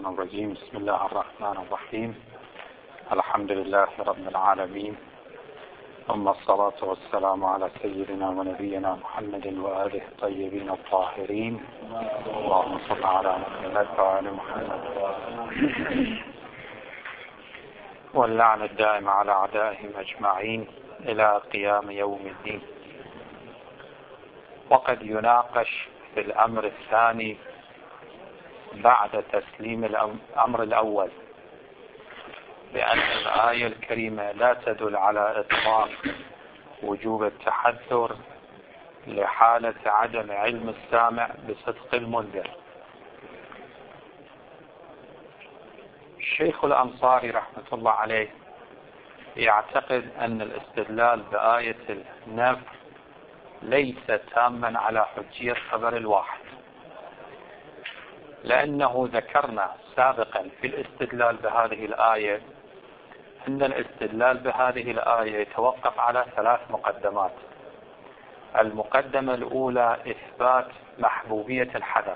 الشيطان الرجيم. بسم الله الرحمن الرحيم. الحمد لله رب العالمين، ثم الصلاة والسلام على سيدنا ونبينا محمد وآله الطيبين الطاهرين. اللهم صل على محمد وآل محمد، واللعنة الدائمة على أعدائهم أجمعين إلى قيام يوم الدين. وقد يناقش في الأمر الثاني بعد تسليم الأمر الأول بأن الآية الكريمة لا تدل على إطلاق وجوب التحذر لحالة عدم علم السامع بصدق المنذر. الشيخ الأنصاري رحمة الله عليه يعتقد أن الاستدلال بآية النفي ليس تاما على حجية خبر الواحد، لأنه ذكرنا سابقا في الاستدلال بهذه الآية أن الاستدلال بهذه الآية يتوقف على 3 مقدمات. المقدمة الأولى إثبات محبوبية الحدث،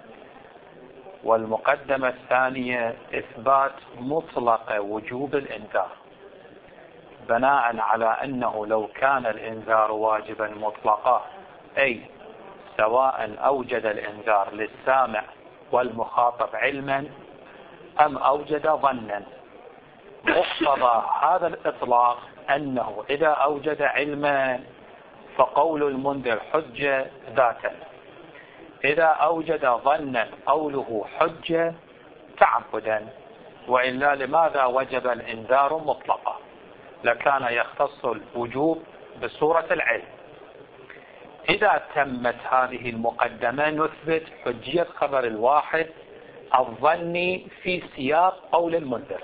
والمقدمة الثانية إثبات مطلق وجوب الإنذار، بناء على أنه لو كان الإنذار واجبا مطلقا، أي سواء أوجد الإنذار للسامع والمخاطب علما أم أوجد ظنا، مقتضى هذا الإطلاق أنه إذا أوجد علما فقول المنذر حجة ذاتا، إذا أوجد ظنا قوله حجة تعبدا، وإلا لماذا وجب الإنذار مطلقا؟ لكان يختص الوجوب بصورة العلم. إذا تمت هذه المقدمة نثبت حجية خبر الواحد الظني في سياق قول المنذر.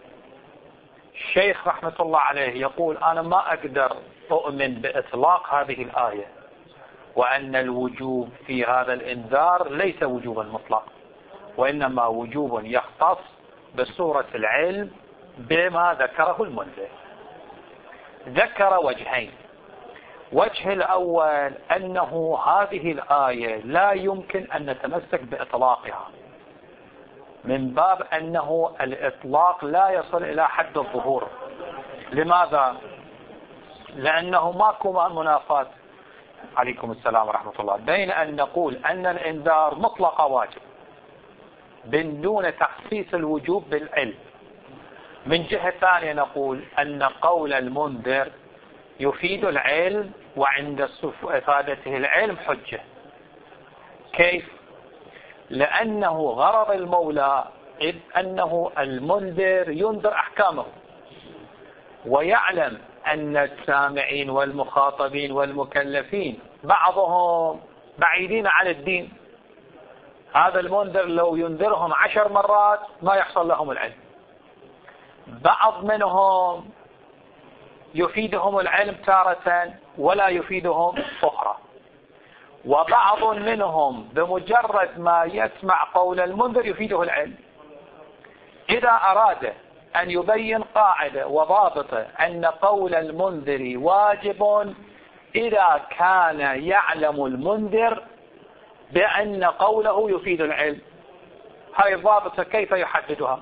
الشيخ رحمة الله عليه يقول أنا ما أقدر أؤمن بإطلاق هذه الآية، وأن الوجوب في هذا الإنذار ليس وجوبا مطلقا، وإنما وجوب يختص بصورة العلم بما ذكره المنذر. ذكر وجهين. وجه الأول أنه هذه الآية لا يمكن أن نتمسك بإطلاقها، من باب أنه الإطلاق لا يصل إلى حد الظهور. لماذا؟ لأنه ماكو منافاة، عليكم السلام ورحمة الله، بين أن نقول أن الإنذار مطلق واجب بدون تخصيص الوجوب بالعلم، من جهة ثانية نقول أن قول المنذر يفيد العلم وعند إفادته العلم حجة. كيف؟ لأنه غرض المولى إذ أنه المنذر ينذر أحكامه، ويعلم أن السامعين والمخاطبين والمكلفين بعضهم بعيدين عن الدين. هذا المنذر لو ينذرهم 10 مرات ما يحصل لهم العلم. بعض منهم يفيدهم العلم تارة ولا يفيدهم أخرى، وبعض منهم بمجرد ما يسمع قول المنذر يفيده العلم. إذا أراد أن يبين قاعدة وضابطة أن قول المنذر واجب إذا كان يعلم المنذر بأن قوله يفيد العلم، هذه الضابطة كيف يحددها؟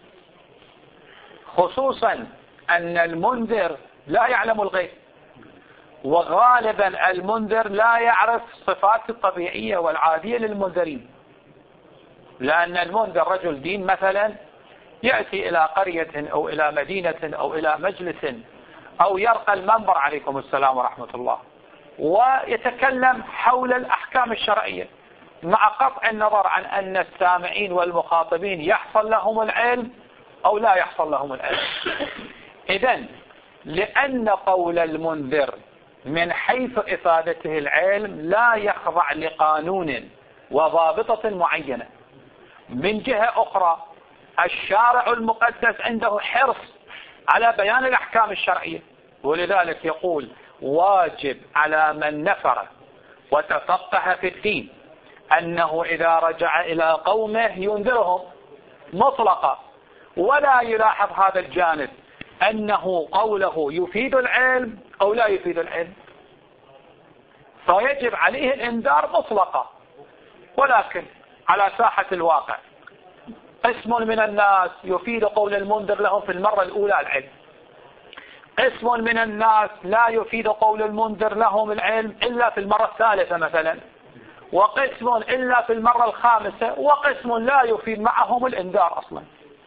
خصوصا أن المنذر لا يعلم الغيب، وغالبا المنذر لا يعرف الصفات الطبيعية والعادية للمنذرين، لأن المنذر رجل دين مثلا يأتي إلى قرية أو إلى مدينة أو إلى مجلس أو يرقى المنبر، عليكم السلام ورحمة الله، ويتكلم حول الأحكام الشرعية، مع قطع النظر عن أن السامعين والمخاطبين يحصل لهم العلم أو لا يحصل لهم العلم. إذن لأن قول المنذر من حيث إفادته العلم لا يخضع لقانون وضابطة معينة. من جهة أخرى الشارع المقدس عنده حرص على بيان الأحكام الشرعية، ولذلك يقول واجب على من نفر وتفقه في الدين أنه إذا رجع إلى قومه ينذرهم مطلقا، ولا يلاحظ هذا الجانب أنه قوله يفيد العلم أو لا يفيد العلم، فيجب عليه الإنذار مطلقا. ولكن على ساحة الواقع قسم من الناس يفيد قول المنذر لهم في المرة الأولى العلم، قسم من الناس لا يفيد قول المنذر لهم العلم إلا في المرة الثالثة مثلا، وقسم إلا في المرة الخامسة، وقسم لا يفيد معهم الإنذار أصلا.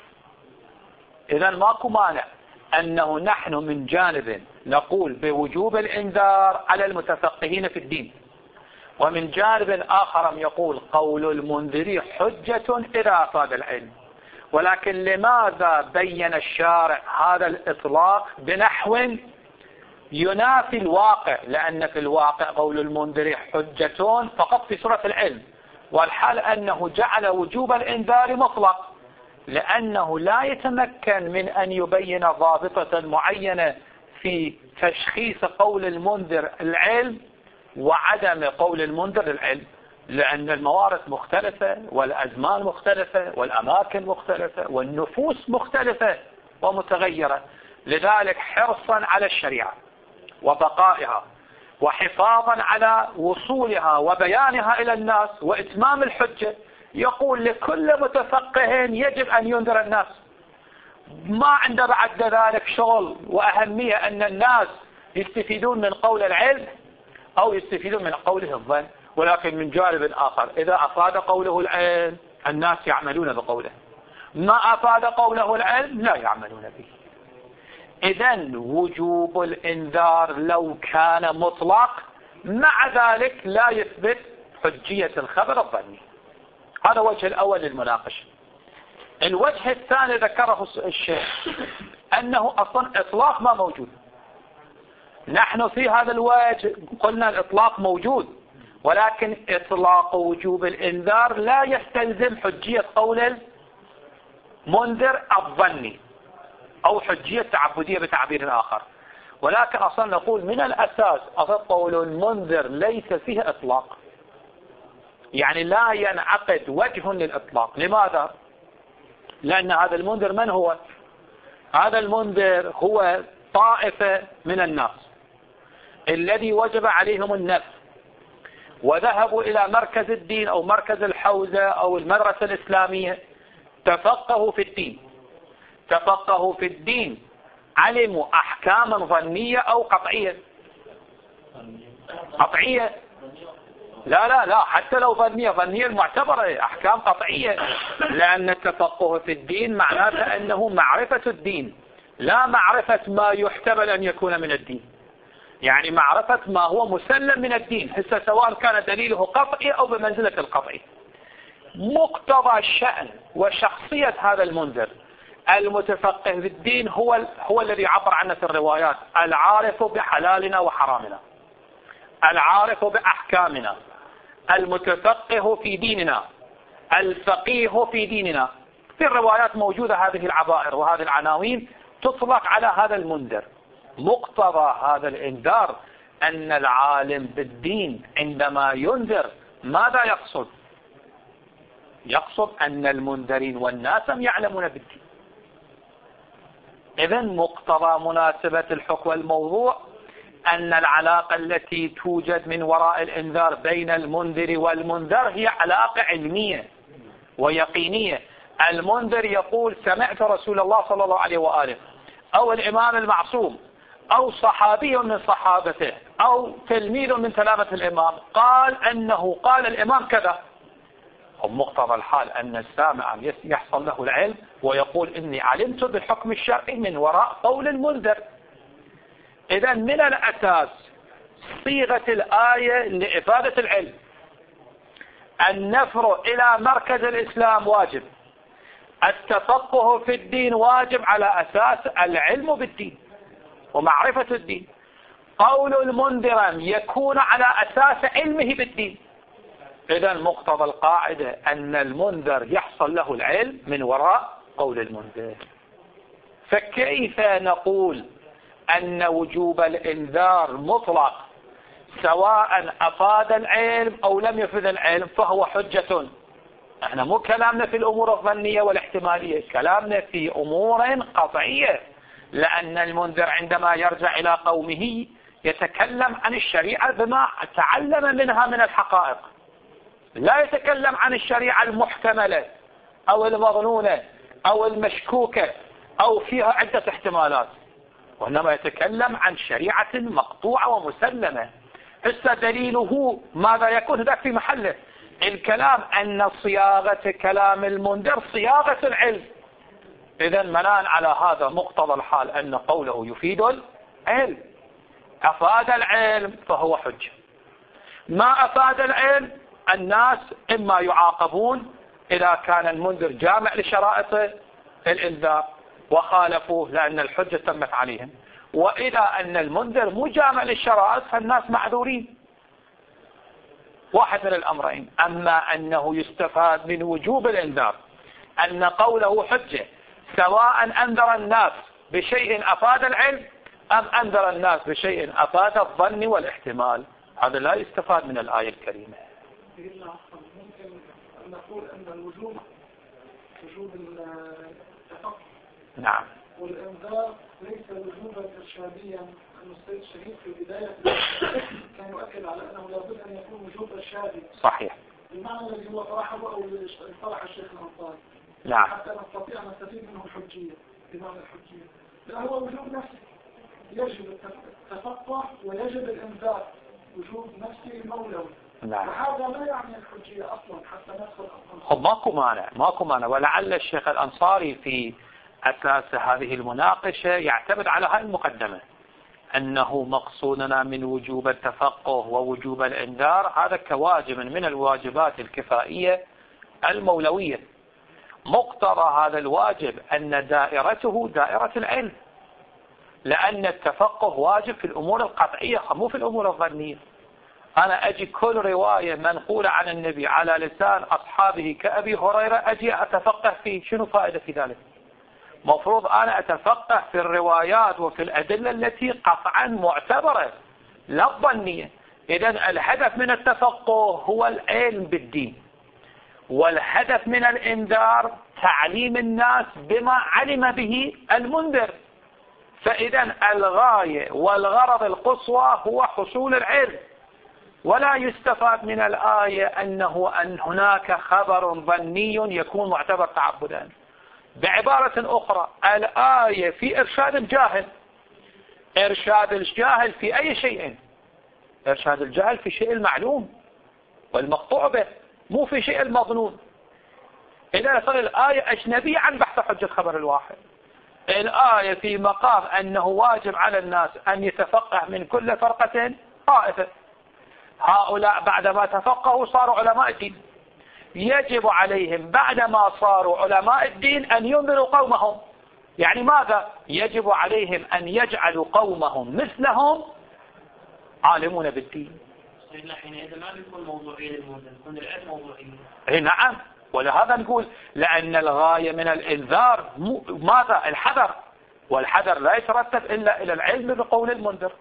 إذا ماكو مانع أنه نحن من جانب نقول بوجوب الإنذار على المتفقهين في الدين، ومن جانب آخر يقول قول المنذر حجة إذا أفاد العلم. ولكن لماذا بين الشارع هذا الإطلاق بنحو ينافي الواقع؟ لأن في الواقع قول المنذر حجة فقط في سورة العلم، والحال أنه جعل وجوب الإنذار مطلق، لأنه لا يتمكن من أن يبين ضابطة معينة في تشخيص قول المنذر العلم وعدم قول المنذر العلم، لأن الموارد مختلفة والأزمان مختلفة والأماكن مختلفة والنفوس مختلفة ومتغيرة. لذلك حرصا على الشريعة وبقائها وحفاظا على وصولها وبيانها إلى الناس وإتمام الحجة، يقول لكل متفقه يجب أن ينذر الناس. ما عنده بعد ذلك شغل وأهمية أن الناس يستفيدون من قول العلم أو يستفيدون من قوله الظن. ولكن من جانب آخر إذا أفاد قوله العلم الناس يعملون بقوله، ما أفاد قوله العلم لا يعملون به. إذن وجوب الإنذار لو كان مطلق مع ذلك لا يثبت حجية الخبر الظني. هذا وجه الأول للمناقشة. الوجه الثاني ذكره الشيخ أنه أصلا إطلاق ما موجود. نحن في هذا الوجه قلنا الإطلاق موجود، ولكن إطلاق وجوب الإنذار لا يستلزم حجية قول المنذر الظني أو حجية تعبدية بتعبير آخر. ولكن أصلا نقول من الأساس قول المنذر ليس فيه إطلاق، يعني لا ينعقد وجه للإطلاق. لماذا؟ لأن هذا المنذر من هو؟ هذا المنذر هو طائفة من الناس الذي وجب عليهم النفس وذهبوا إلى مركز الدين أو مركز الحوزة أو المدرسة الإسلامية، تفقهوا في الدين، تفقهوا في الدين، علموا أحكاما ظنية أو قطعية. قطعية لا حتى لو ظنية المعتبرة أحكام قطعية، لأن التفقه في الدين معناته أنه معرفة الدين لا معرفة ما يحتمل أن يكون من الدين، يعني معرفة ما هو مسلم من الدين، حتى سواء كان دليله قطعي أو بمنزلة القطعي. مقتضى الشأن وشخصية هذا المنذر المتفقه في الدين هو الذي عبر عنه في الروايات: العارف بحلالنا وحرامنا، العارف بأحكامنا، المتفقه في ديننا، الفقيه في ديننا. في الروايات موجودة هذه العبائر وهذه العناوين تطلق على هذا المنذر. مقتضى هذا الإنذار أن العالم بالدين عندما ينذر ماذا يقصد؟ يقصد أن المنذرين والناس يعلمون بالدين. إذن مقتضى مناسبة الحكم والموضوع أن العلاقة التي توجد من وراء الإنذار بين المنذر والمنذر هي علاقة علمية ويقينية. المنذر يقول: سمعت رسول الله صلى الله عليه وآله، أو الإمام المعصوم، أو صحابي من صحابته، أو تلميذ من تلامة الإمام قال أنه قال الإمام كذا. ومقتضى الحال أن السامع يحصل له العلم ويقول: إني علمت بالحكم الشرعي من وراء قول المنذر. إذا من الأساس صيغة الآية لإفادة العلم. النفر إلى مركز الإسلام واجب، التفقه في الدين واجب على أساس العلم بالدين ومعرفة الدين. قول المنذر يكون على أساس علمه بالدين. إذا مقتضى القاعدة أن المنذر يحصل له العلم من وراء قول المنذر. فكيف نقول أن وجوب الإنذار مطلق سواء أفاد العلم أو لم يفد العلم فهو حجة؟ احنا مو كلامنا في الأمور الظنية والاحتمالية، كلامنا في أمور قطعية، لأن المنذر عندما يرجع إلى قومه يتكلم عن الشريعة بما تعلم منها من الحقائق، لا يتكلم عن الشريعة المحتملة أو المظنونة أو المشكوكة أو فيها عدة احتمالات، وإنما يتكلم عن شريعة مقطوعة ومسلمة. هسه دليله ماذا يكون ذاك في محله. الكلام أن صياغة كلام المنذر صياغة العلم. إذا بناء على هذا مقتضى الحال أن قوله يفيد العلم. أفاد العلم فهو حجة. ما أفاد العلم الناس إما يعاقبون إذا كان المنذر جامع لشرائط الإنذار وخالفوه لأن الحجة تمت عليهم، وإذا أن المنذر مو جامع للشرائط فالناس معذورين. واحد من الأمرين. أما أنه يستفاد من وجوب الإنذار أن قوله حجة سواء أنذر الناس بشيء أفاد العلم أم أنذر الناس بشيء أفاد الظن والاحتمال، هذا لا يستفاد من الآية الكريمة. ممكن أن نقول أن الوجوب التفقه نعم، والإنذار ليس وجوبا إرشاديا. السيد الشهيد في بداية كان يؤكد على أنه لابد أن يكون وجوب إرشادي صحيح، المعنى الذي هو طرحه أو طرح الشيخ الأنصاري، نعم، حتى نستطيع أن نستفيد منه الحجية بمعنى الحجية. لا، هو وجوب نفسي، يجب التفقه ويجب الإنذار، وجوب نفسي مولوي. نعم. وهذا لا يعني الحجية أصلا حتى ندخل أصلا. ماكو مانع، ولعل الشيخ الأنصاري في أساس هذه المناقشة يعتمد على هذه المقدمة أنه مقصودنا من وجوب التفقه ووجوب الإنذار هذا كواجب من الواجبات الكفائية المولوية. مقتضى هذا الواجب أن دائرته دائرة العلم، لأن التفقه واجب في الأمور القطعية مو في الأمور الظنية. أنا أجي كل رواية منقولة عن النبي على لسان أصحابه كأبي هريرة أجي أتفقه فيه، شنو فائدة في ذلك؟ مفروض أنا أتفقه في الروايات وفي الأدلة التي قطعا معتبرة لا الظنية. إذن الهدف من التفقه هو العلم بالدين، والهدف من الإنذار تعليم الناس بما علم به المنذر. فإذا الغاية والغرض القصوى هو حصول العلم، ولا يستفاد من الآية أن هناك خبر ظني يكون معتبر تعبدا. بعبارة أخرى الآية في إرشاد الجاهل. إرشاد الجاهل في أي شيء؟ إرشاد الجاهل في شيء المعلوم والمقطوع به، مو في شيء المظنون. إذا صار الآية أجنبية عن بحث حجة خبر الواحد. الآية في مقام أنه واجب على الناس أن يتفقه من كل فرقة طائفة. هؤلاء بعدما تفقهوا صاروا علماء الدين، يجب عليهم بعدما صاروا علماء الدين أن ينذروا قومهم. يعني ماذا؟ يجب عليهم أن يجعلوا قومهم مثلهم عالمون بالدين. حينئذ ما بيكون موضوعية للمنذر، يكون العلم موضوعية. نعم، ولهذا نقول لأن الغاية من الإنذار ماذا؟ الحذر، والحذر لا يترتب إلا إلى العلم بقول المنذر.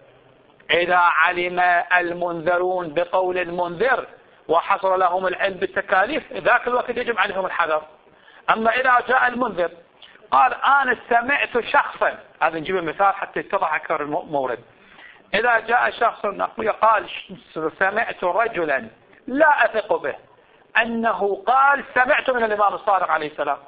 إذا علم المنذرون بقول المنذر وحصل لهم العلم بالتكاليف ذاك الوقت يجب عليهم الحذر. أما إذا جاء المنذر قال أنا سمعت شخصا، هذا نجيب مثال حتى يتضح أكثر المورد. إذا جاء شخص قال سمعت رجلا لا أثق به أنه قال سمعت من الإمام الصادق عليه السلام،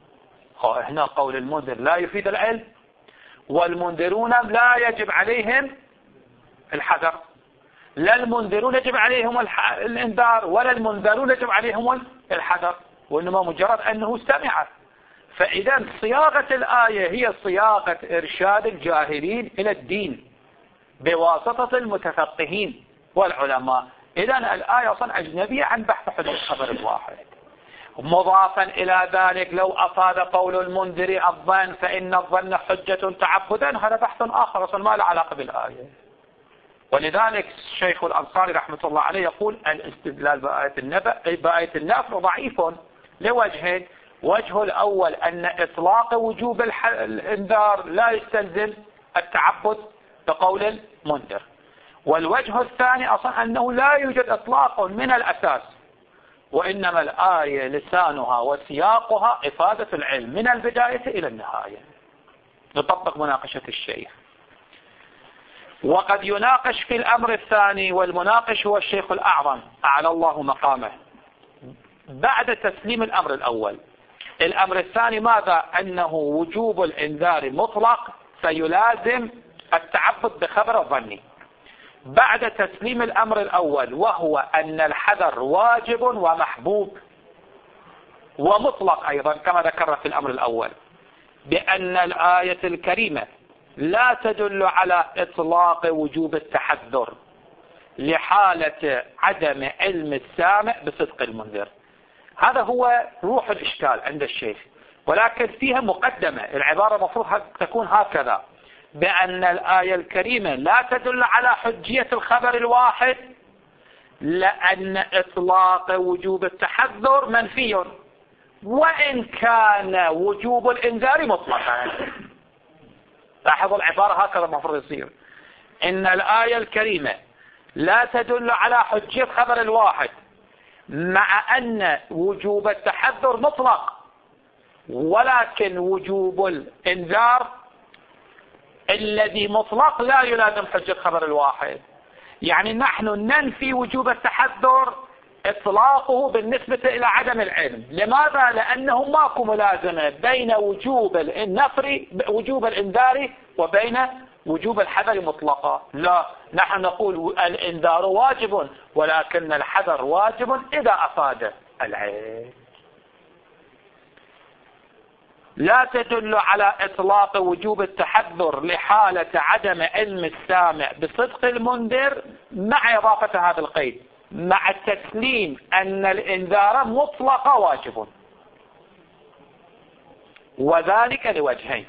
هنا قول المنذر لا يفيد العلم، والمنذرون لا يجب عليهم الحذر. لا المنذرون يجب عليهم الإنذار ولا المنذرون يجب عليهم الحذر، وإنما مجرد أنه سمع. فإذا صياغة الآية هي صياغة إرشاد الجاهلين إلى الدين بواسطة المتفقهين والعلماء. إذا الآية أصلا أجنبية عن بحث حدود الخبر الواحد. مضافا إلى ذلك لو أفاد قول المنذر الظن فإن الظن حجة تعبدا، هذا بحث آخر أصلا ما له علاقة بالآية. ولذلك الشيخ الأنصاري رحمة الله عليه يقول الاستدلال بآية النفي ضعيف لوجهين. وجه الأول أن إطلاق وجوب الإنذار لا يستلزم التعبد بقول المنذر، والوجه الثاني أصلا أنه لا يوجد إطلاق من الأساس، وإنما الآية لسانها وسياقها إفادة العلم من البداية إلى النهاية. نطبق مناقشة الشيخ. وقد يناقش في الأمر الثاني، والمناقش هو الشيخ الأعظم أعلى الله مقامه، بعد تسليم الأمر الأول الأمر الثاني ماذا؟ أنه وجوب الإنذار مطلق فيلازم التعبد بخبر الظني بعد تسليم الأمر الأول، وهو أن الحذر واجب ومحبوب ومطلق أيضا كما ذكرنا في الأمر الأول، بأن الآية الكريمة لا تدل على إطلاق وجوب التحذر لحالة عدم علم السامع بصدق المنذر. هذا هو روح الإشكال عند الشيخ، ولكن فيها مقدمة. العبارة المفروض تكون هكذا: بأن الآية الكريمة لا تدل على حجية الخبر الواحد لأن إطلاق وجوب التحذر منفي، وإن كان وجوب الإنذار مطلقا. لاحظوا العبارة هكذا المفروض يصير: إن الآية الكريمة لا تدل على حجية خبر الواحد مع أن وجوب التحذر مطلق، ولكن وجوب الإنذار الذي مطلق لا يلازم حجة خبر الواحد. يعني نحن ننفي وجوب التحذر إطلاقه بالنسبة إلى عدم العلم. لماذا؟ لأنه ماكو ملازمة بين وجوب الإنذار وبين وجوب الحذر مطلقا. لا، نحن نقول الإنذار واجب ولكن الحذر واجب إذا أفاد العلم. لا تدل على إطلاق وجوب التحذر لحالة عدم علم السامع بصدق المنذر مع إضافة هذا القيد مع التسليم أن الإنذار مطلق واجب، وذلك لوجهين: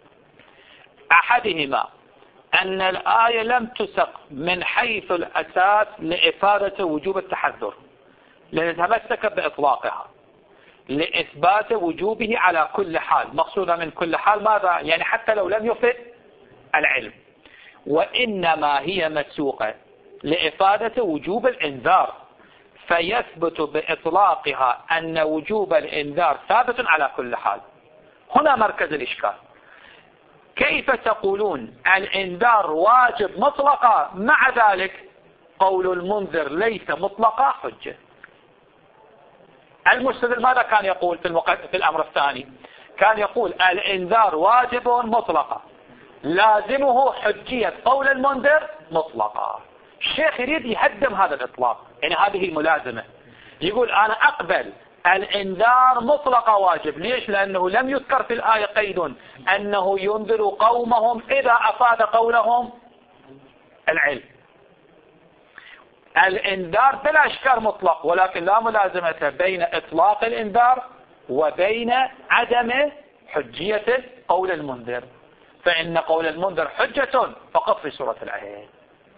أحدهما أن الآية لم تسق من حيث الأساس لإفادة وجوب التحذر لنتمسك بإطلاقها لإثبات وجوبه على كل حال. مقصودة من كل حال ماذا؟ يعني حتى لو لم يفد العلم، وإنما هي مسوقة لإفادة وجوب الإنذار، فيثبت بإطلاقها أن وجوب الإنذار ثابت على كل حال. هنا مركز الإشكال: كيف تقولون الإنذار واجب مطلقا مع ذلك قول المنذر ليس مطلقا حجة؟ المستدل ماذا كان يقول في الأمر الثاني؟ كان يقول الإنذار واجب مطلقا لازمه حجية قول المنذر مطلقا. الشيخ يريد يهدم هذا الإطلاق، يعني هذه الملازمة. يقول أنا أقبل الإنذار مطلق واجب. ليش؟ لأنه لم يذكر في الآية قيد أنه ينذر قومهم إذا أفاد قولهم العلم. الإنذار بلا إشكال مطلق، ولكن لا ملازمة بين إطلاق الإنذار وبين عدم حجية قول المنذر، فإن قول المنذر حجة فقط في سورة العين.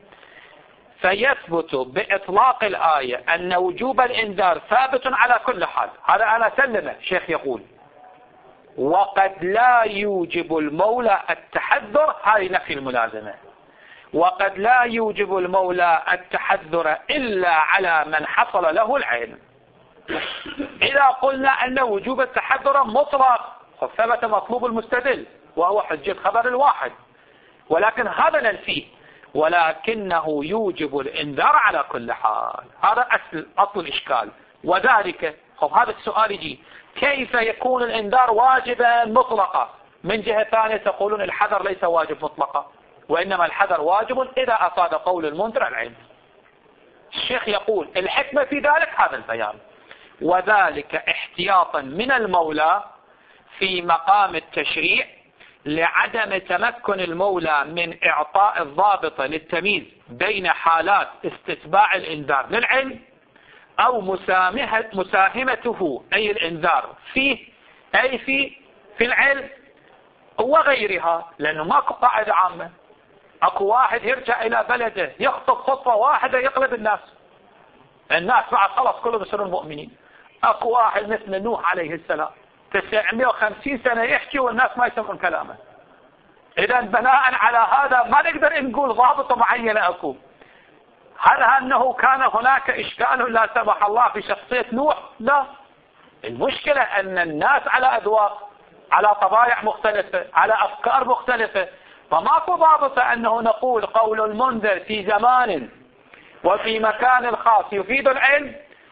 فيثبت بإطلاق الآية أن وجوب الإنذار ثابت على كل حال. هذا أنا سلمه. شيخ يقول وقد لا يوجب المولى التحذر، هذه نفي الملازمة، وقد لا يوجب المولى التحذر إلا على من حصل له العلم. إذا قلنا أن وجوب التحذر مطلق فثبت مطلوب المستدل وهو حجة خبر الواحد، ولكن هذا ننفيه، ولكنه يوجب الإنذار على كل حال. هذا أصل الإشكال. وذلك هذا السؤال يجي: كيف يكون الإنذار واجبا مطلقا؟ من جهة ثانية تقولون الحذر ليس واجب مطلقا، وإنما الحذر واجب إذا أفاد قول المنذر العلم. الشيخ يقول الحكمة في ذلك هذا البيان، وذلك احتياطا من المولى في مقام التشريع لعدم تمكن المولى من إعطاء الضابط للتمييز بين حالات استتباع الإنذار للعلم أو مساهمته أي الإنذار فيه أي في العلم وغيرها، لأنه ماكو قاعدة عامة. أكو واحد يرجع إلى بلده يخطب خطوة واحدة يقلب الناس بعد خلاص كلهم يصيرون مؤمنين. أكو واحد مثل نوح عليه السلام 950 سنة يحكي والناس ما يسمعون كلامه. إذا بناء على هذا ما نقدر نقول ضابطة معينة أكو. هل أنه كان هناك إشكال لا سمح الله في شخصية نوح؟ لا. المشكلة أن الناس على أذواق، على طبائع مختلفة، على أفكار مختلفة، فماكو ضابطة أنه نقول قول المنذر في زمان وفي مكان خاص يفيد العلم،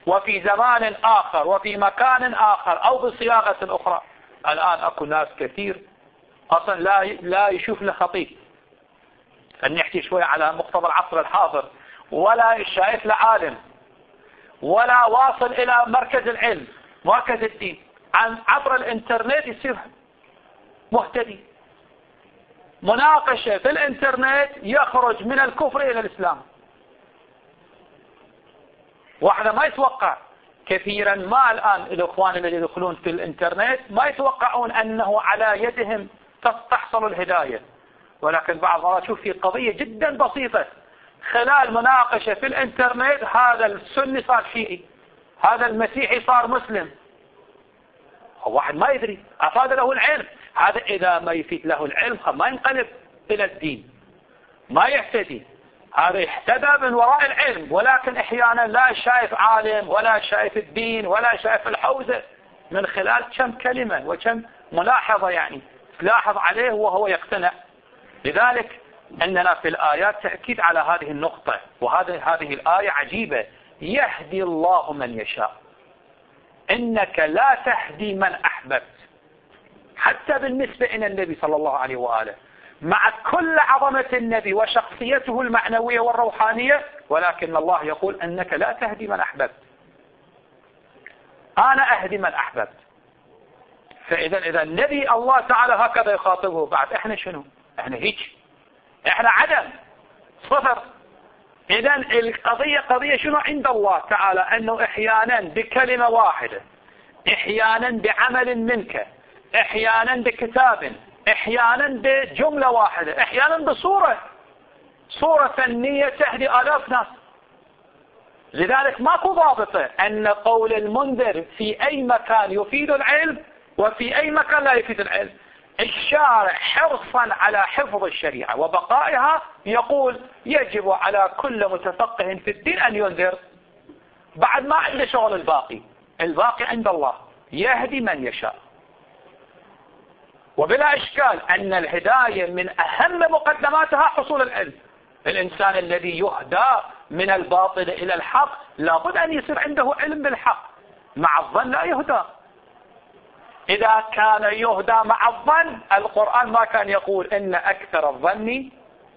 وفي زمان آخر وفي مكان آخر أو بصياغة أخرى. الآن أكو ناس كثير أصلا لا يشوف له خطيب، أن نحكي شوي على مقتضى العصر الحاضر، ولا شايف له عالم، ولا واصل إلى مركز العلم مركز الدين، عبر الإنترنت يصير مهتدي. مناقشة في الإنترنت يخرج من الكفر إلى الإسلام. واحدة ما يتوقع كثيرا ما الآن الإخوان الذين يدخلون في الإنترنت ما يتوقعون أنه على يدهم تحصل الهداية، ولكن بعض مرات شوف في قضية جدا بسيطة خلال مناقشة في الإنترنت هذا السني صار شيعي، هذا المسيحي صار مسلم. واحد ما يدري، أفاد له العلم. هذا إذا ما يفيد له العلم ما ينقلب إلى الدين، ما يهتدي. هذا يحتدى من وراء العلم، ولكن احيانا لا شايف عالم ولا شايف الدين ولا شايف الحوزة، من خلال كم كلمة وكم ملاحظة يعني تلاحظ عليه وهو يقتنع. لذلك أننا في الآيات تأكيد على هذه النقطة. وهذه الآية عجيبة: يهدي الله من يشاء، إنك لا تهدي من أحببت. حتى بالنسبة إلى النبي صلى الله عليه وآله، مع كل عظمة النبي وشخصيته المعنوية والروحانية، ولكن الله يقول أنك لا تهدي من أحببت، أنا أهدي من أحببت. فإذا النبي الله تعالى هكذا يخاطبه. بعد إحنا شنو؟ إحنا هيك، إحنا عدم، صفر. إذا القضية قضية شنو عند الله تعالى؟ أنه إحيانا بكلمة واحدة، إحيانا بعمل منك، إحيانا بكتاب، إحيانا بجملة واحدة، إحيانا صورة فنية تهدي آلاف ناس. لذلك ماكو ضابطة أن قول المنذر في أي مكان يفيد العلم وفي أي مكان لا يفيد العلم. الشارع حرصا على حفظ الشريعة وبقائها يقول يجب على كل متفقه في الدين أن ينذر. بعد ما عنده شغل الباقي عند الله، يهدي من يشاء. وبلا إشكال أن الهداية من أهم مقدماتها حصول العلم. الإنسان الذي يهدى من الباطل إلى الحق لابد أن يصير عنده علم بالحق. مع الظن لا يهدى. إذا كان يهدى مع الظن، القرآن ما كان يقول إن أكثر الظن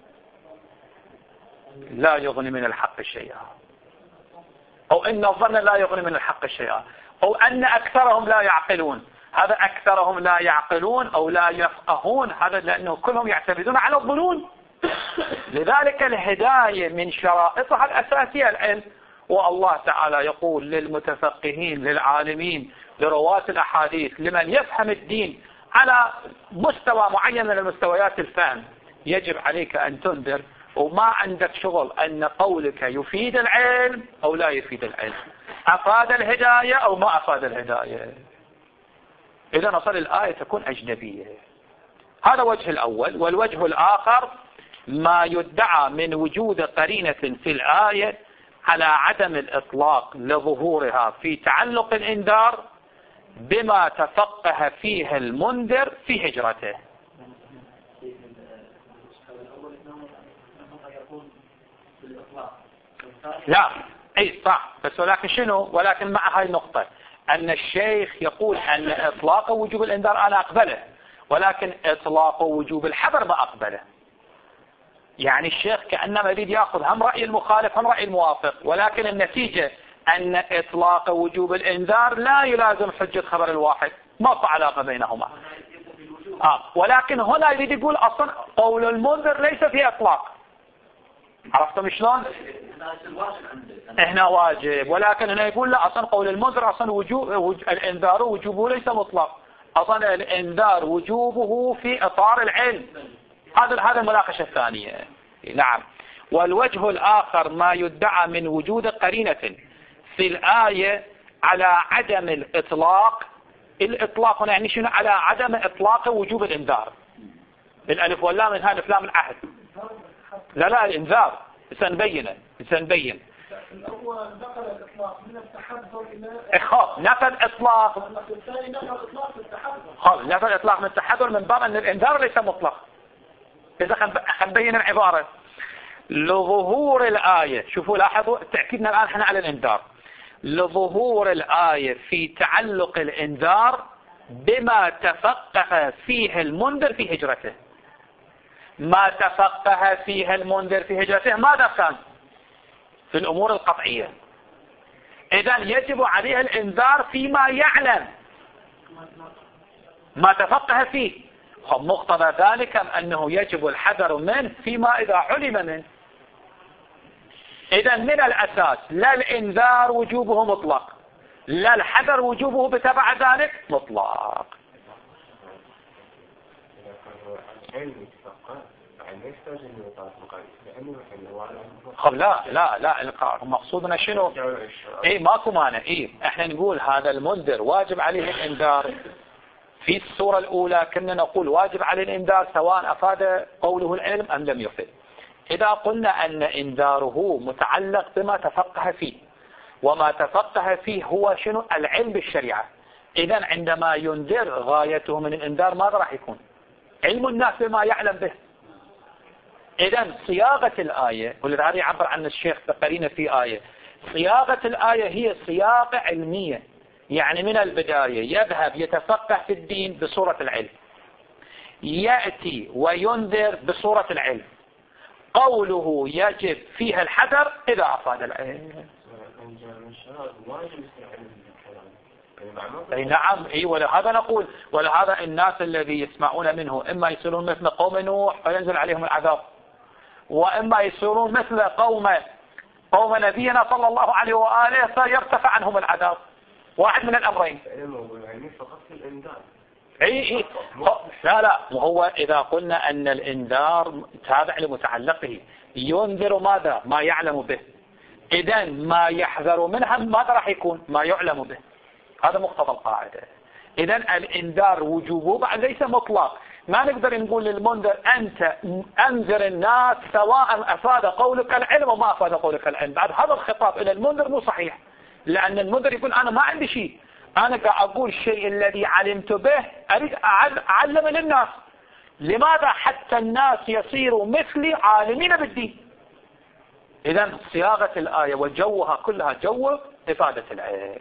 لا يغني من الحق شيئا، أو إن الظن لا يغني من الحق شيئا، أو أن أكثرهم لا يعقلون. هذا أكثرهم لا يعقلون أو لا يفقهون، هذا لأنه كلهم يعتمدون على الظنون. لذلك الهداية من شرائطها الأساسية العلم. والله تعالى يقول للمتفقهين، للعالمين، لرواة الأحاديث، لمن يفهم الدين على مستوى معين من المستويات الفهم، يجب عليك أن تنذر، وما عندك شغل أن قولك يفيد العلم أو لا يفيد العلم، أفاد الهداية أو ما أفاد الهداية. إذا نصل الآية تكون أجنبية. هذا وجه الأول. والوجه الآخر ما يدعى من وجود قرينة في الآية على عدم الإطلاق لظهورها في تعلق الإنذار بما تفقه فيه المنذر في هجرته. لا أي صح، بس ولكن شنو؟ ولكن مع هاي النقطة أن الشيخ يقول أن إطلاق وجوب الإنذار أنا أقبله، ولكن إطلاق وجوب الحذر ما أقبله. يعني الشيخ كأنما يريد يأخذ هم رأي المخالف هم رأي الموافق، ولكن النتيجة أن إطلاق وجوب الإنذار لا يلازم حجة خبر الواحد، ما في علاقة بينهما. ولكن هنا يريد يقول أصلا قول المنذر ليس في إطلاق. عرفتم شلون؟ هنا واجب، ولكن هنا يقول لا، أصلا قول المنذر أصلا الإنذار وجوبه ليس مطلق، أصلا الإنذار وجوبه في إطار العلم. هذا المناقشة الثانية. نعم. والوجه الآخر ما يدعى من وجود قرينة في الآية على عدم الإطلاق. الإطلاق هنا يعني شنو؟ على عدم إطلاق وجوب الإنذار. الألف واللام من هذا لام العهد. لا الإنذار سنبين. هو نقل الإطلاق من التحذر إلى نقل إطلاق. الثاني نقل إطلاق التحذر. نقل إطلاق من التحذر من باب أن الإنذار ليس مطلق. إذا خنبين العبارة لظهور الآية. شوفوا لاحظوا تأكيدنا الآن احنا على الإنذار. لظهور الآية في تعلق الإنذار بما تفقه فيه المنذر في هجرته. ما تفقه فيه المنذر في هجرته ماذا كان؟ في الأمور القطعية. إذن يجب عليه الإنذار فيما يعلم ما تفقه فيه. مقتضى ذلك أنه يجب الحذر منه فيما إذا علم منه. إذن من الأساس لا الإنذار وجوبه مطلق، لا الحذر وجوبه بتبع ذلك مطلق. لا مقصودنا شنو؟ ماكو مانع. احنا نقول هذا المنذر واجب عليه الإنذار. في الصورة الأولى كنا نقول واجب عليه الإنذار سواء أفاد قوله العلم أم لم يفد. إذا قلنا أن إنذاره متعلق بما تفقه فيه، وما تفقه فيه هو شنو؟ العلم بالشريعة. إذن عندما ينذر غايته من الإنذار ماذا راح يكون؟ علم الناس بما يعلم به. إذن صياغة الآية، ولذلك يعبر عن الشيخ بقرينة في آية، صياغة الآية هي صياغة علمية، يعني من البداية يذهب يتفقه في الدين بصورة العلم، يأتي وينذر بصورة العلم، قوله يجب فيها الحذر إذا أفاد العلم. نعم ولهذا نقول، ولهذا الناس الذي يسمعون منه إما يصيرون مثل قوم نوح فينزل عليهم العذاب، وإما يصيرون مثل قوم نبينا صلى الله عليه وآله فيرتفع عنهم العذاب. واحد من الأمرين. لا وهو إذا قلنا أن الإنذار تابع لمتعلقه، ينذر ماذا؟ ما يعلم به. إذن ما يحذر منها ماذا راح يكون؟ ما يعلم به. هذا مقتضى القاعدة. إذن الإنذار وجوبه بعد ليس مطلق. ما نقدر نقول للمنذر أنت أنذر الناس سواء أفاد قولك العلم وما أفاد قولك العلم. بعد هذا الخطاب إلى المنذر مو صحيح، لأن المنذر يقول أنا ما عندي شيء، أنا قاعد أقول الشيء الذي علمت به أريد أعلم للناس. لماذا؟ حتى الناس يصيروا مثلي عالمين بالدين. إذن صياغة الآية وجوها كلها جو إفادة العلم.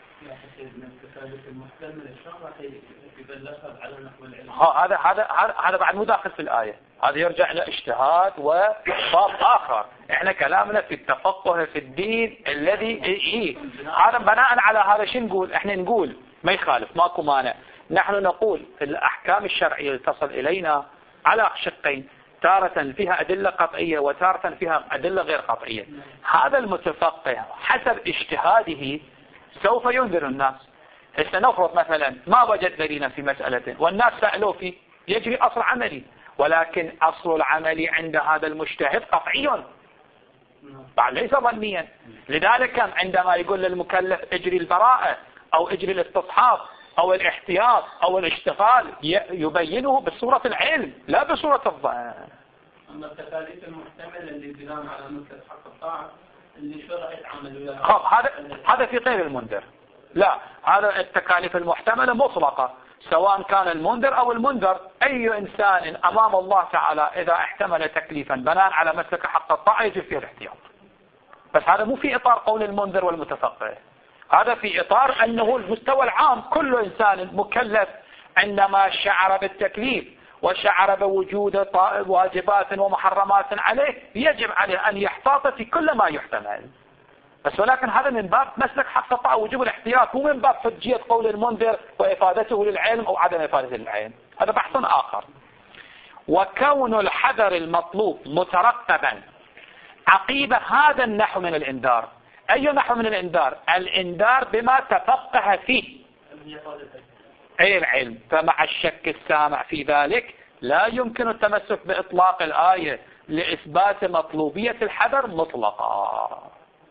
هذا بعد مداخل في الآية، هذا يرجع إلى اجتهاد وباب آخر. احنا كلامنا في التفقه في الدين الذي هذا بناء على هذا. شو نقول؟ احنا نقول ما يخالف، ماكو مانع. نحن نقول الأحكام الشرعية اللي تصل إلينا على شقين، تارة فيها أدلة قطعية وتارة فيها أدلة غير قطعية. هذا المتفقه حسب اجتهاده سوف ينذر الناس. هسه نفرض مثلا ما وجد دليلا في مسألة والناس سألوا فيه، يجري أصل عملي، ولكن أصل العمل عند هذا المجتهد قطعي بعد ليس ظنيا. لذلك عندما يقول للمكلف اجري البراءة أو اجري الاستصحاب أو الاحتياط أو الاشتغال يبينه بصورة العلم لا بصورة الظن. أما التكاليف المحتملة اللي بناء على مثل حق الطاعة اللي شرعت عملها هذا في غير المنذر. لا، هذا التكاليف المحتملة مطلقة سواء كان المنذر أو المنذر. أي إنسان أمام الله تعالى إذا احتمل تكليفا بناء على مسلك حق الطاعة يجب فيه الاحتياط. بس هذا مو في إطار قول المنذر والمتفقه، هذا في إطار أنه المستوى العام. كل إنسان مكلف عندما شعر بالتكليف وشعر بوجود واجبات ومحرمات عليه يجب عليه أن يحتاط في كل ما يحتمل. بس ولكن هذا من باب مسلك حق الطاعة وجوب الاحتياط، مو من باب حجية قول المنذر وإفادته للعلم أو عدم إفادته للعلم. هذا بحث آخر. وكون الحذر المطلوب مترقبا عقيب هذا النحو من الإنذار. أي نحو من الإنذار؟ الإنذار بما تفقه فيه أي العلم. فمع الشك السامع في ذلك لا يمكن التمسك بإطلاق الآية لإثبات مطلوبية الحذر مطلقا.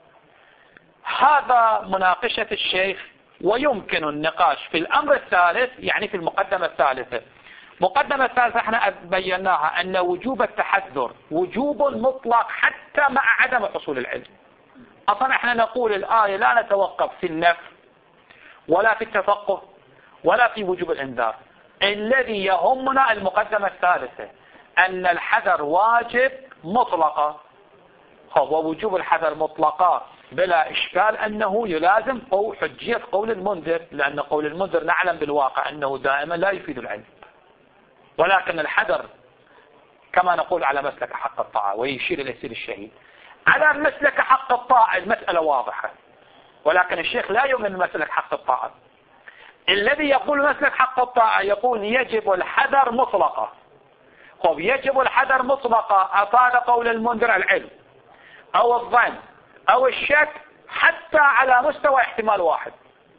هذا مناقشة الشيخ. ويمكن النقاش في الأمر الثالث، يعني في المقدمة الثالثة. مقدمة الثالثة احنا بيناها أن وجوب التحذر وجوب مطلق حتى مع عدم حصول العلم. أصلا احنا نقول الآية لا نتوقف في النفي ولا في التفقه ولا في وجوب الإنذار. الذي يهمنا المقدمة الثالثة أن الحذر واجب مطلقا. ووجوب الحذر مطلقا بلا إشكال أنه يلازم أو حجية قول المنذر، لأن قول المنذر نعلم بالواقع أنه دائما لا يفيد العلم، ولكن الحذر كما نقول على مسلك حق الطاعة، ويشير إليه سيد الشهيد على مسلك حق الطاعة. المسألة واضحة، ولكن الشيخ لا يؤمن بمسلك حق الطاعة. الذي يقول مسلك حق الطاعة يقول يجب الحذر مطلقة. طب يجب الحذر مطلقة، أفاد قول المنذر العلم أو الظن أو الشك حتى على مستوى احتمال واحد،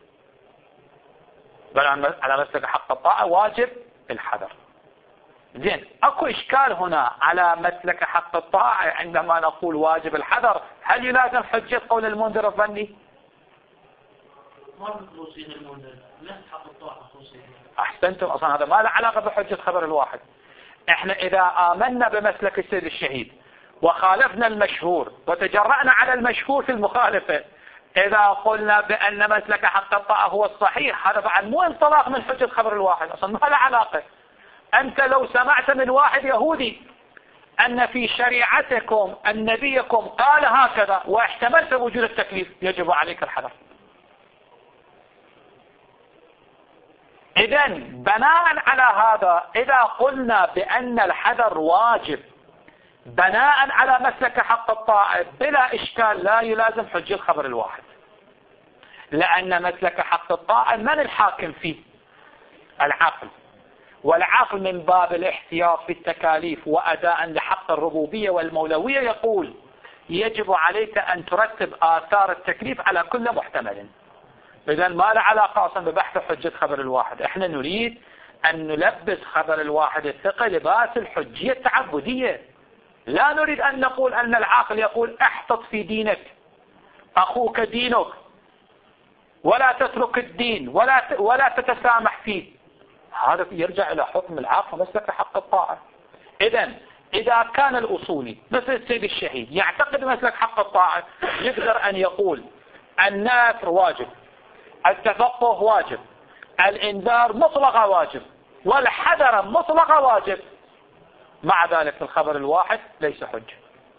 بل على مسلك حق الطاعة واجب الحذر. زين، اكو اشكال هنا على مسلك حق الطاعة عندما نقول واجب الحذر، هل يلازم حجة قول المنذر الظني؟ ما بخصوصية المنذر، نفس حق الطاعة خصوصية. احسنتم، اصلا هذا ما له علاقة بحجة خبر الواحد. احنا اذا امنا بمسلك السيد الشهيد وخالفنا المشهور وتجرأنا على المشهور في المخالفة، اذا قلنا بان مسلك حق الطاعة هو الصحيح، هذا بعد مو انطلاق من حجة خبر الواحد، اصلا ما له علاقة. أنت لو سمعت من واحد يهودي أن في شريعتكم أن نبيكم قال هكذا واحتملت وجود التكليف، يجب عليك الحذر. إذن بناء على هذا إذا قلنا بأن الحذر واجب بناء على مسلك حق الطاعة بلا إشكال لا يلازم حجة خبر الواحد، لأن مسلك حق الطاعة من الحاكم فيه؟ العقل، والعقل من باب الاحتياط في التكاليف وأداء لحق الربوبية والمولوية يقول يجب عليك أن ترتب آثار التكليف على كل محتمل. إذا ما له علاقة أصلا ببحث حجة خبر الواحد. احنا نريد أن نلبس خبر الواحد الثقة لباس الحجية التعبدية، لا نريد أن نقول أن العاقل يقول احتط في دينك، أخوك دينك، ولا تترك الدين ولا تتسامح فيه. هذا يرجع إلى حكم العقل مسلك حق الطاعة. إذا كان الأصولي مثل السيد الشهيد يعتقد مسلك حق الطاعة، يقدر أن يقول النذر واجب، التفقه واجب، الإنذار مطلقة واجب، والحذر مطلقة واجب، مع ذلك الخبر الواحد ليس حجة.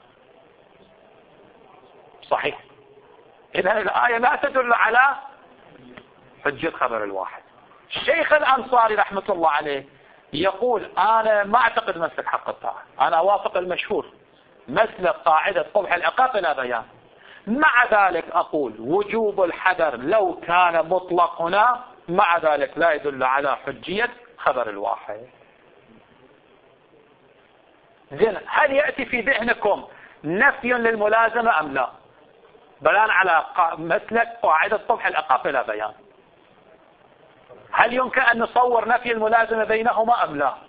صحيح، إذا الآية لا تدل على حجة خبر الواحد. الشيخ الأنصاري رحمة الله عليه يقول أنا ما أعتقد مسلك حق الطاعة، أنا أوافق المشهور مسلك قاعدة قبح العقاب لا بيان. مع ذلك أقول وجوب الحذر لو كان مطلق هنا مع ذلك لا يدل على حجية خبر الواحد. زين، هل يأتي في ذهنكم نفي للملازمة أم لا؟ بيان على مسلك قاعدة قبح العقاب لا بيان. هل يمكن أن نصور نفي الملازمة بينهما أم لا؟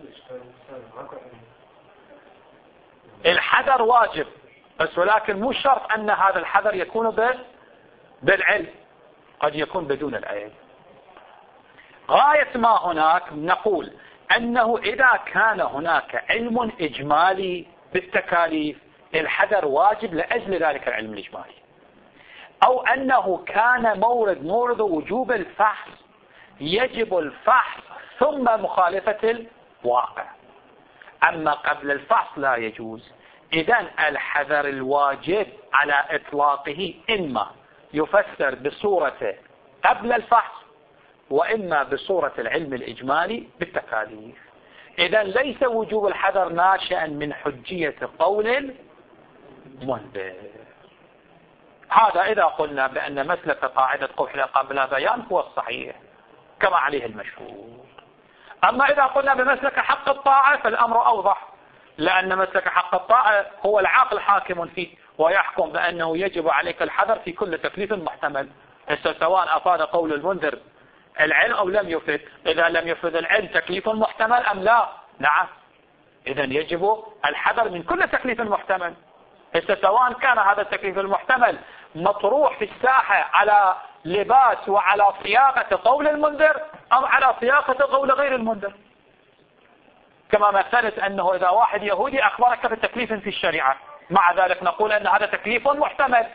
الحذر واجب، بس ولكن مو شرط أن هذا الحذر يكون بالعلم، قد يكون بدون العلم. غاية ما هناك نقول أنه إذا كان هناك علم إجمالي بالتكاليف الحذر واجب لأجل ذلك العلم الإجمالي، أو أنه كان مورد وجوب الفحص يجب الفحص ثم مخالفة الواقع، أما قبل الفحص لا يجوز. إذن الحذر الواجب على إطلاقه إما يفسر بصورة قبل الفحص وإما بصورة العلم الإجمالي بالتكاليف. إذن ليس وجوب الحذر ناشئا من حجية قول المنذر. هذا إذا قلنا بأن مسلك قاعدة قبح العقاب لا بيان هو الصحيح كما عليه المشهور. أما إذا قلنا بمسلك حق الطاعة فالأمر أوضح، لأن مسلك حق الطاعة هو العاقل حاكم فيه ويحكم بأنه يجب عليك الحذر في كل تكليف محتمل، سواء أفاد قول المنذر العلم أو لم يفد. إذا لم يفد العلم تكليف محتمل أم لا؟ نعم، إذا يجب الحذر من كل تكليف محتمل، سواء كان هذا التكليف المحتمل مطروح في الساحة على لباس وعلى صياغة قول المنذر أو على صياغة قول غير المنذر. كما مثلت أنه إذا واحد يهودي أخبرك بتكليف في الشريعة، مع ذلك نقول أن هذا تكليف محتمل.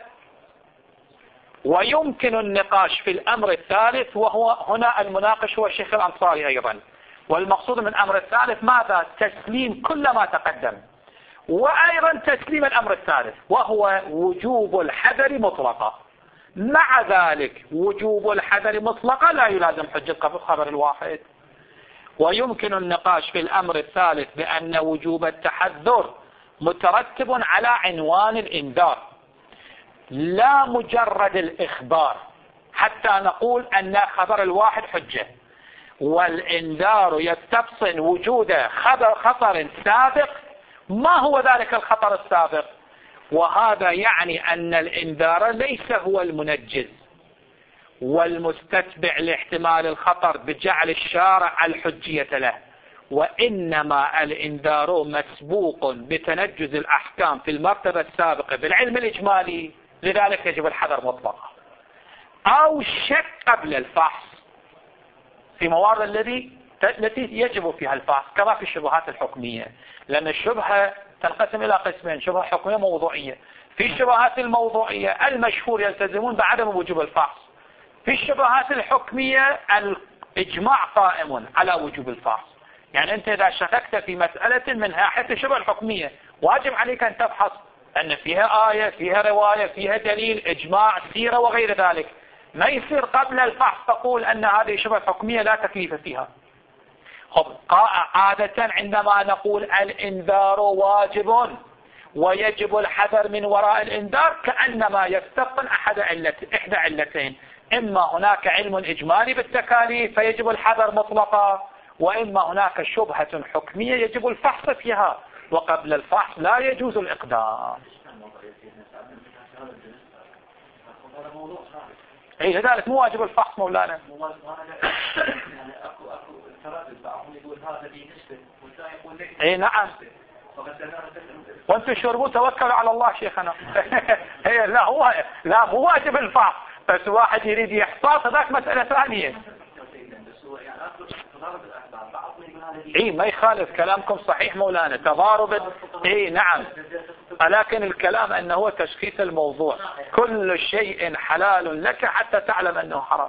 ويمكن النقاش في الأمر الثالث، وهو هنا المناقش هو الشيخ الأنصاري أيضا، والمقصود من الأمر الثالث ماذا؟ تسليم كل ما تقدم وأيضا تسليم الأمر الثالث وهو وجوب الحذر مطلقا. مع ذلك وجوب الحذر مطلقا لا يلازم حجة خبر الواحد. ويمكن النقاش في الأمر الثالث بأن وجوب التحذر مترتب على عنوان الإنذار لا مجرد الإخبار، حتى نقول أن خبر الواحد حجة، والإنذار يستبطن وجود خطر سابق. ما هو ذلك الخطر السابق؟ وهذا يعني أن الإنذار ليس هو المنجز والمستتبع لاحتمال الخطر بجعل الشارع الحجية له، وإنما الإنذار مسبوق بتنجز الأحكام في المرتبة السابقة بالعلم الإجمالي، لذلك يجب الحذر مطلقا. أو الشك قبل الفحص في موارد التي يجب فيها الفحص، كما في الشبهات الحكمية، لأن الشبهة تنقسم إلى قسمين: شبهة حكمية موضوعية. في الشبهات الموضوعية المشهور يلتزمون بعدم وجوب الفحص. في الشبهات الحكمية الإجماع قائم على وجوب الفحص. يعني أنت إذا شككت في مسألة من ناحية الشبهة الحكمية واجب عليك أن تبحث أن فيها آية، فيها رواية، فيها دليل، إجماع، سيرة وغير ذلك. ما يصير قبل الفحص تقول أن هذه الشبهة الحكمية لا تكليف فيها. عادة عندما نقول الإنذار واجب ويجب الحذر من وراء الإنذار كأنما يستبطن إحدى علتين: إما هناك علم إجمالي بالتكاليف فيجب الحذر مطلقا، وإما هناك شبهة حكمية يجب الفحص فيها، وقبل الفحص لا يجوز الإقدام. أي لذلك مو واجب الفحص مولانا. اي نعم. وانتم شربوا توكلوا على الله شيخنا. هي لا مو واجب الفحص، بس واحد يريد يحفظ هذاك مسألة ثانية. اي ما يخالف كلامكم صحيح مولانا، تضارب. اي نعم، لكن الكلام انه هو تشخيص الموضوع. كل شيء حلال لك حتى تعلم انه حرام.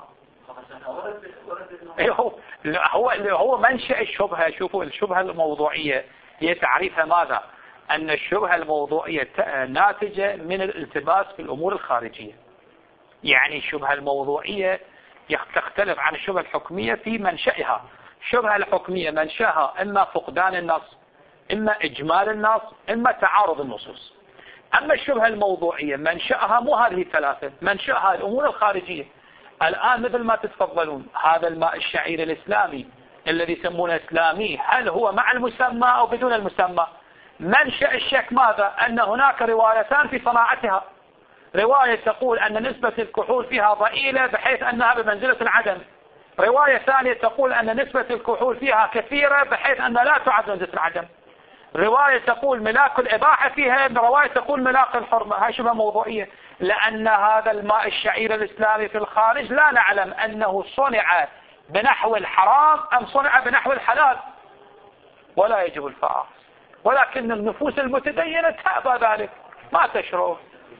هو منشأ الشبهة. شوفوا الشبهة الموضوعية هي تعريفها ماذا؟ أن الشبهة الموضوعية ناتجة من الالتباس في الأمور الخارجية. يعني الشبهة الموضوعية تختلف عن الشبهة الحكمية في منشأها. الشبهة الحكمية منشأها إما فقدان النص، إما إجمال النص، إما تعارض النصوص. أما الشبهة الموضوعية منشأها مو هذه الثلاثة، منشأها الأمور الخارجية. الآن مثل ما تتفضلون هذا الماء الشعير الإسلامي الذي يسمونه إسلامي، هل هو مع المسمى أو بدون المسمى؟ منشأ الشك ماذا؟ أن هناك روايتان في صناعتها. رواية تقول أن نسبة الكحول فيها ضئيلة بحيث أنها بمنزلة العدم. رواية ثانية تقول أن نسبة الكحول فيها كثيرة بحيث أنها لا تعد منزلة العدم. رواية تقول ملاك الإباحة فيها، رواية تقول ملاك الحرمة. هاي شبه موضوعية، لأن هذا الماء الشعير الإسلامي في الخارج لا نعلم أنه صنع بنحو الحرام أم صنع بنحو الحلال، ولا يجب الفحص. ولكن النفوس المتدينة تأبى ذلك، ما تشعر.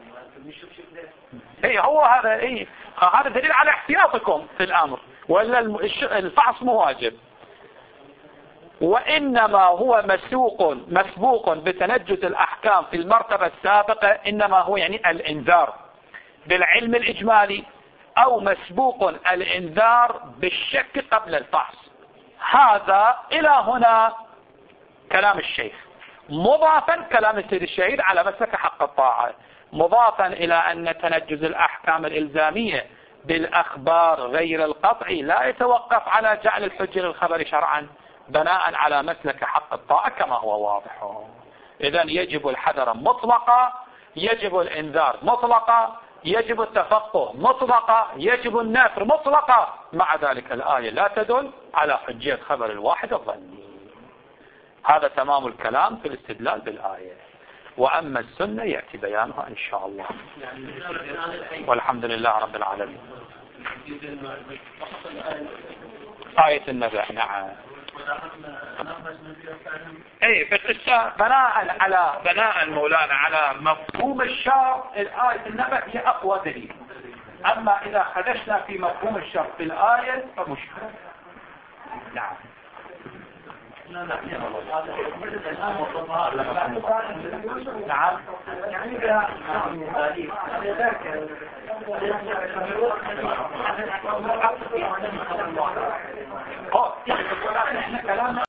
هو هذا دليل على احتياطكم في الأمر، ولا الفحص مو واجب. وإنما هو مسبوق بتنجز الأحكام في المرتبة السابقة، إنما هو يعني الإنذار بالعلم الإجمالي، أو مسبوق الإنذار بالشك قبل الفحص. هذا إلى هنا كلام الشيخ، مضافا كلام السيد الشهيد على مسلك حق الطاعة، مضافا إلى أن تنجز الأحكام الإلزامية بالأخبار غير القطعي لا يتوقف على جعل الحجة للخبر شرعا بناء على مسلك حق الطاعة كما هو واضح. إذن يجب الحذر مطلقا، يجب الإنذار مطلقا، يجب التفقه مطلقا، يجب النفر مطلقا. مع ذلك الآية لا تدل على حجية خبر الواحد الظني. هذا تمام الكلام في الاستدلال بالآية. وأما السنة يأتي بيانها إن شاء الله. والحمد لله رب العالمين. آية النبأ. نعم. اي بالقصة بناء مولانا على مفهوم الشرع الآية النبأ هي أقوى دليل. أما إذا خدشنا في مفهوم الشرع في الآية فمشكلة. نعم. نعم يعني